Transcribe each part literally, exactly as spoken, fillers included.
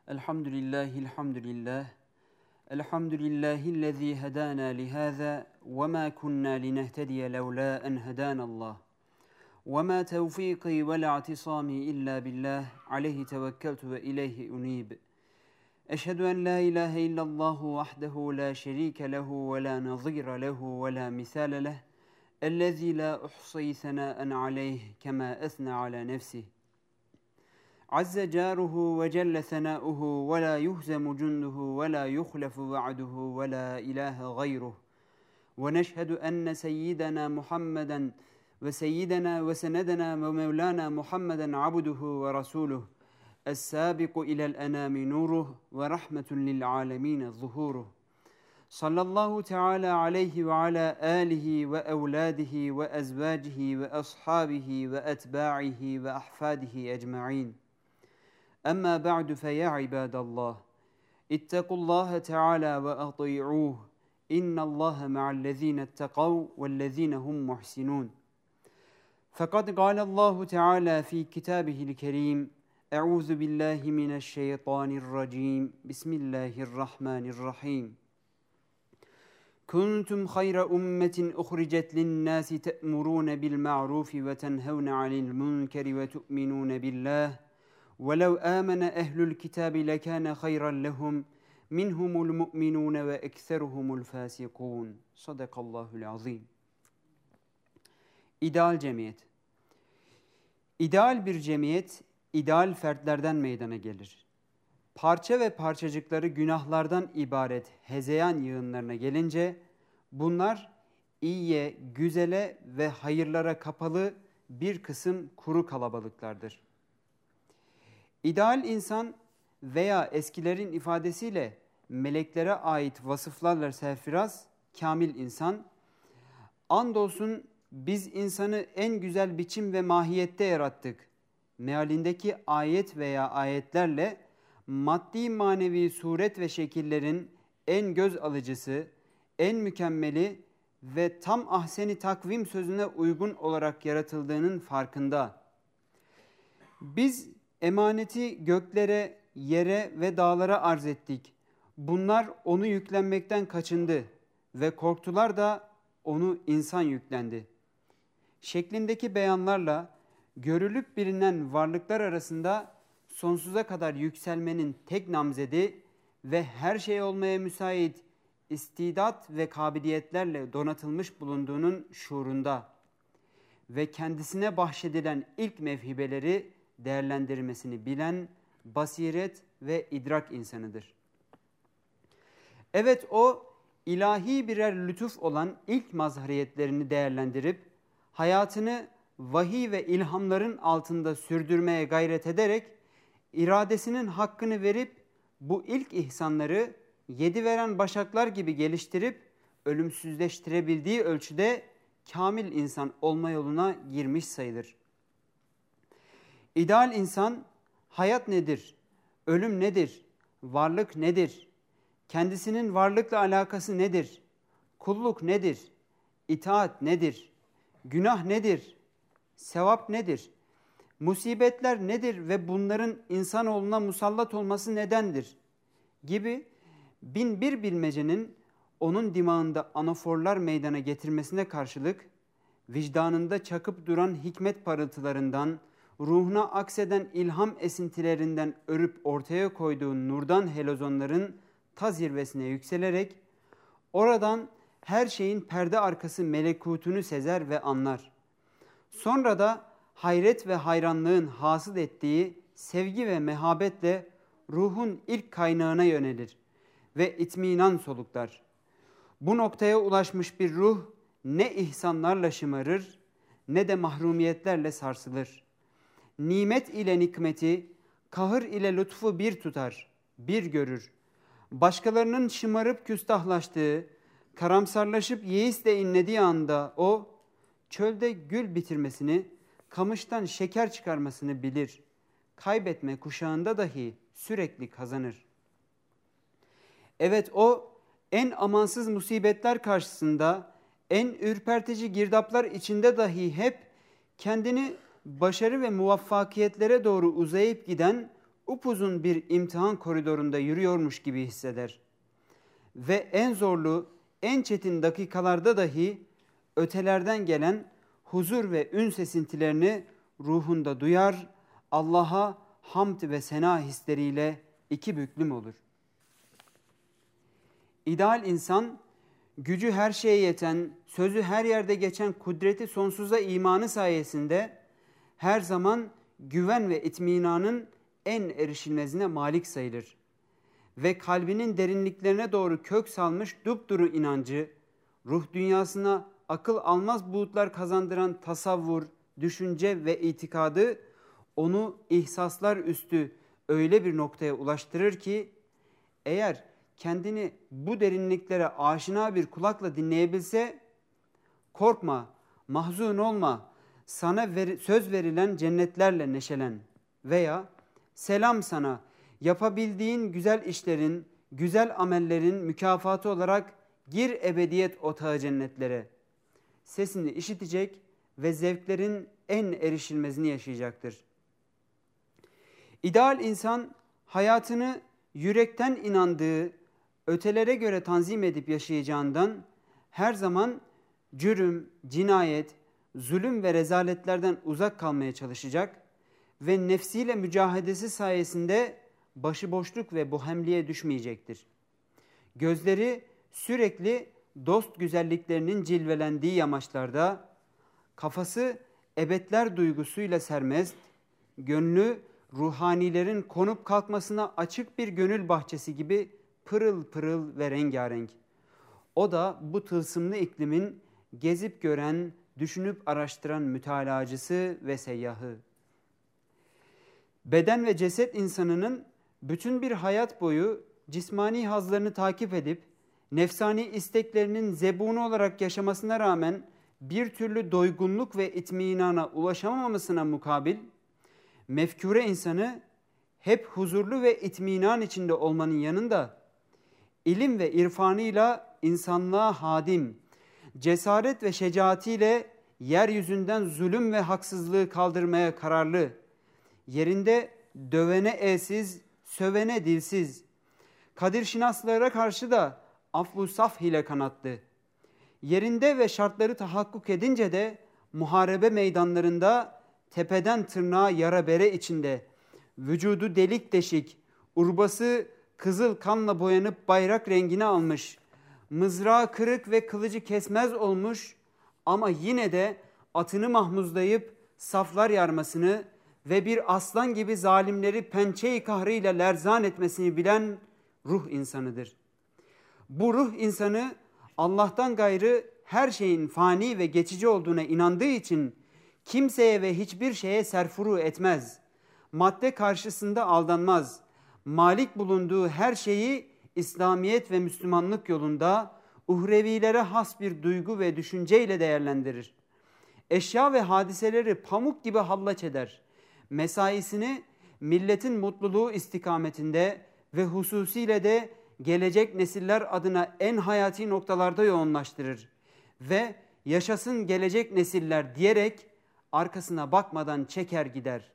Elhamdülillahi elhamdülillah. Elhamdülillahillezî hedâna lihâzâ ve mâ kunnâ linehtediye levlâ en hedânallah. Ve mâ tevfîkî ve la'tisâmî illâ billah. Aleyhi tevekkeltu ve ileyhi unîb. Eşhedü en la ilahe illallahu vahdehu la şerîke lehu ve la nazîre lehu ve la misâle leh. Ellezî la uhsî senâen aleyh kemâ esne alâ nefsih. Azze câruhu ve celle senâuhu ve lâ yuhzemu cunduhu ve lâ yuhlefu va'duhu ve lâ ilâhe gayruh. Ve neşhedü enne seyyidena Muhammeden ve seyyidena ve senedena ve mevlana Muhammeden abduhu ve rasuluh. Es-sâbiku ilel enâmi nuruh ve rahmetun lil âlemîne zuhuruh. Sallallahu teâlâ aleyhi ve alâ âlihi ve evlâdihi ve ezvâcihi ve ashâbihi ve etbâ'ihi ve ahfâdihi ecma'in. Amma ba'du fe ya ibadallah. İttekullâhe teâlâ ve ati'ûh. İnnallâhe ma'allezîne etteqav vellezîne hum muhsinûn. Fakat gâlallâhu teâlâ fî kitâbihil kerîm. Eûzu billahi mineşşeytanirracîm. Bismillahirrahmanirrahim. Kuntum hayra ummetin uhricet linnâsi te'murûne bil ma'rufi ve tenhevne anil munkeri ve tu'minûne billah. وَلَوْ آمَنَ أَهْلُ الْكِتَابِ لَكَانَ خَيْرًا لَهُمْ مِنْهُمُ الْمُؤْمِنُونَ وَاَكْثَرُهُمُ الْفَاسِقُونَ. Sadakallahul azim. İdeal cemiyet. İdeal bir cemiyet, ideal fertlerden meydana gelir. Parça ve parçacıkları günahlardan ibaret hezeyan yığınlarına gelince, bunlar iyiye, güzele ve hayırlara kapalı bir kısım kuru kalabalıklardır. İdeal insan veya eskilerin ifadesiyle meleklere ait vasıflarla serfiraz, kamil insan, andolsun biz insanı en güzel biçim ve mahiyette yarattık mealindeki ayet veya ayetlerle maddi manevi suret ve şekillerin en göz alıcısı, en mükemmeli ve tam ahseni takvim sözüne uygun olarak yaratıldığının farkında. Biz emaneti göklere, yere ve dağlara arz ettik. Bunlar onu yüklenmekten kaçındı ve korktular da onu insan yüklendi. Şeklindeki beyanlarla görülüp bilinen varlıklar arasında sonsuza kadar yükselmenin tek namzedi ve her şey olmaya müsait istidat ve kabiliyetlerle donatılmış bulunduğunun şuurunda ve kendisine bahşedilen ilk mevhibeleri değerlendirmesini bilen basiret ve idrak insanıdır. Evet, o ilahi birer lütuf olan ilk mazhariyetlerini değerlendirip hayatını vahiy ve ilhamların altında sürdürmeye gayret ederek iradesinin hakkını verip bu ilk ihsanları yedi veren başaklar gibi geliştirip ölümsüzleştirebildiği ölçüde kamil insan olma yoluna girmiş sayılır. İdeal insan, hayat nedir, ölüm nedir, varlık nedir, kendisinin varlıkla alakası nedir, kulluk nedir, itaat nedir, günah nedir, sevap nedir, musibetler nedir ve bunların insanoğluna musallat olması nedendir gibi bin bir bilmecenin onun dimağında anaforlar meydana getirmesine karşılık, vicdanında çakıp duran hikmet parıltılarından, ruhuna akseden ilham esintilerinden örüp ortaya koyduğu nurdan helozonların ta zirvesine yükselerek, oradan her şeyin perde arkası melekutunu sezer ve anlar. Sonra da hayret ve hayranlığın hasıl ettiği sevgi ve mehabetle ruhun ilk kaynağına yönelir ve itminan soluklar. Bu noktaya ulaşmış bir ruh ne ihsanlarla şımarır ne de mahrumiyetlerle sarsılır. Nimet ile nikmeti, kahır ile lütfu bir tutar, bir görür. Başkalarının şımarıp küstahlaştığı, karamsarlaşıp yeisle inlediği anda o, çölde gül bitirmesini, kamıştan şeker çıkarmasını bilir. Kaybetme kuşağında dahi sürekli kazanır. Evet, o en amansız musibetler karşısında, en ürpertici girdaplar içinde dahi hep kendini başarı ve muvaffakiyetlere doğru uzayıp giden upuzun bir imtihan koridorunda yürüyormuş gibi hisseder. Ve en zorlu, en çetin dakikalarda dahi ötelerden gelen huzur ve ün sesintilerini ruhunda duyar, Allah'a hamd ve sena hisleriyle iki büklüm olur. İdeal insan, gücü her şeye yeten, sözü her yerde geçen kudreti sonsuza imanı sayesinde her zaman güven ve itminanın en erişilmezine malik sayılır. Ve kalbinin derinliklerine doğru kök salmış dupduru inancı, ruh dünyasına akıl almaz buğutlar kazandıran tasavvur, düşünce ve itikadı onu ihsaslar üstü öyle bir noktaya ulaştırır ki, eğer kendini bu derinliklere aşina bir kulakla dinleyebilse, korkma, mahzun olma, sana ver, söz verilen cennetlerle neşelen veya selam sana, yapabildiğin güzel işlerin, güzel amellerin mükafatı olarak gir ebediyet otağı cennetlere. Sesini işitecek ve zevklerin en erişilmezini yaşayacaktır. İdeal insan hayatını yürekten inandığı, ötelere göre tanzim edip yaşayacağından her zaman cürüm, cinayet, zulüm ve rezaletlerden uzak kalmaya çalışacak ve nefsiyle mücahedesi sayesinde başıboşluk ve bohemliğe düşmeyecektir. Gözleri sürekli dost güzelliklerinin cilvelendiği yamaçlarda, kafası ebedler duygusuyla sermest, gönlü ruhanilerin konup kalkmasına açık bir gönül bahçesi gibi pırıl pırıl ve rengarenk. O da bu tılsımlı iklimin gezip gören, düşünüp araştıran mütalacısı ve seyyahı. Beden ve ceset insanının bütün bir hayat boyu cismani hazlarını takip edip nefsani isteklerinin zebunu olarak yaşamasına rağmen bir türlü doygunluk ve itminana ulaşamamasına mukabil, mefkure insanı hep huzurlu ve itminan içinde olmanın yanında ilim ve irfanıyla insanlığa hadim, cesaret ve şecaatiyle yeryüzünden zulüm ve haksızlığı kaldırmaya kararlı, yerinde dövene elsiz, sövene dilsiz, kadir şinaslara karşı da affı safh ile kanatlı, yerinde ve şartları tahakkuk edince de muharebe meydanlarında tepeden tırnağa yara bere içinde, vücudu delik deşik, urbası kızıl kanla boyanıp bayrak rengini almış, mızrağı kırık ve kılıcı kesmez olmuş ama yine de atını mahmuzlayıp saflar yarmasını ve bir aslan gibi zalimleri pençe-i kahrıyla lerzan etmesini bilen ruh insanıdır. Bu ruh insanı Allah'tan gayrı her şeyin fani ve geçici olduğuna inandığı için kimseye ve hiçbir şeye serfuru etmez. Madde karşısında aldanmaz. Malik bulunduğu her şeyi İslamiyet ve Müslümanlık yolunda uhrevilere has bir duygu ve düşünceyle değerlendirir. Eşya ve hadiseleri pamuk gibi hallaç eder. Mesaisini milletin mutluluğu istikametinde ve hususiyle de gelecek nesiller adına en hayati noktalarda yoğunlaştırır. Ve yaşasın gelecek nesiller diyerek arkasına bakmadan çeker gider.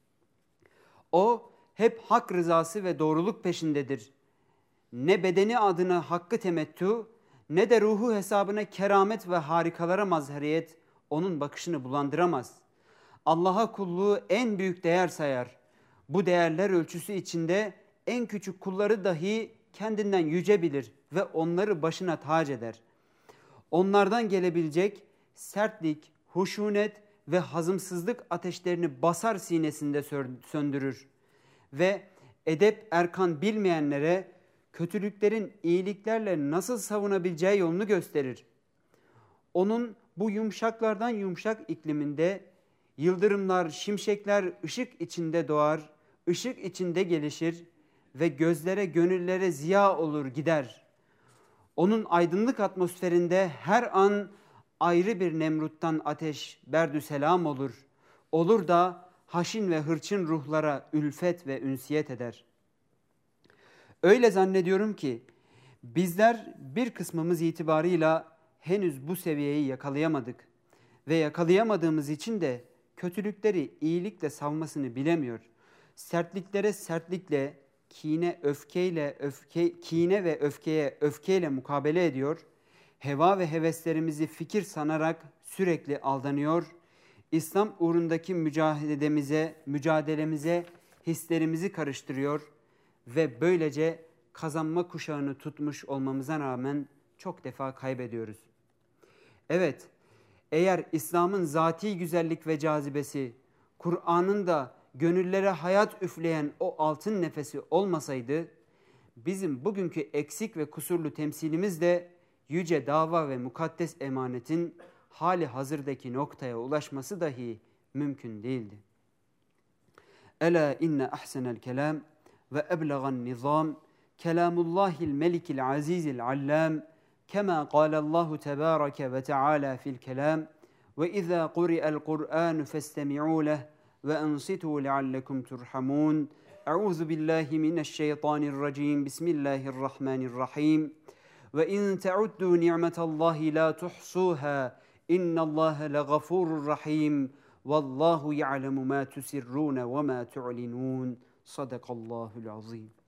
O hep hak rızası ve doğruluk peşindedir. Ne bedeni adına hakkı temettü, ne de ruhu hesabına keramet ve harikalara mazhariyet onun bakışını bulandıramaz. Allah'a kulluğu en büyük değer sayar. Bu değerler ölçüsü içinde en küçük kulları dahi kendinden yüce bilir ve onları başına tac eder. Onlardan gelebilecek sertlik, huşunet ve hazımsızlık ateşlerini basar sinesinde söndürür. Ve edep erkan bilmeyenlere kötülüklerin iyiliklerle nasıl savunabileceği yolunu gösterir. Onun bu yumuşaklardan yumuşak ikliminde yıldırımlar, şimşekler ışık içinde doğar, ışık içinde gelişir ve gözlere, gönüllere ziya olur gider. Onun aydınlık atmosferinde her an ayrı bir Nemrut'tan ateş berdü selam olur. Olur da haşin ve hırçın ruhlara ülfet ve ünsiyet eder. Öyle zannediyorum ki bizler bir kısmımız itibarıyla henüz bu seviyeyi yakalayamadık. Ve yakalayamadığımız için de kötülükleri iyilikle savmasını bilemiyor. sertliklere sertlikle, kine öfkeyle, öfke, kine ve öfkeye öfkeyle mukabele ediyor. Heva ve heveslerimizi fikir sanarak sürekli aldanıyor. İslam uğrundaki mücadelemize, mücadelemize hislerimizi karıştırıyor ve böylece kazanma kuşağını tutmuş olmamıza rağmen çok defa kaybediyoruz. Evet, eğer İslam'ın zati güzellik ve cazibesi, Kur'an'ın da gönüllere hayat üfleyen o altın nefesi olmasaydı, bizim bugünkü eksik ve kusurlu temsilimiz de yüce dava ve mukaddes emanetin hali hazırdaki noktaya ulaşması dahi mümkün değildi. Ela inne ahsenel kelam ve eblegan nizam kelamullahil melikil azizil allam kema qalallahu tebareke ve teala fil kelam ve izâ quri'el Kur'an festemi'û leh ve ensitû leallekum turhamun. Euzu billahi mineşşeytanirracim. Bismillahirrahmanirrahim. Ve in te'uddu ni'metallahi la tuhsuha. İnnallâhe legafurur rahim. Vallahu ya'lemu ma tusirrûne ve ma tu'linûn. Sadakallahul azim.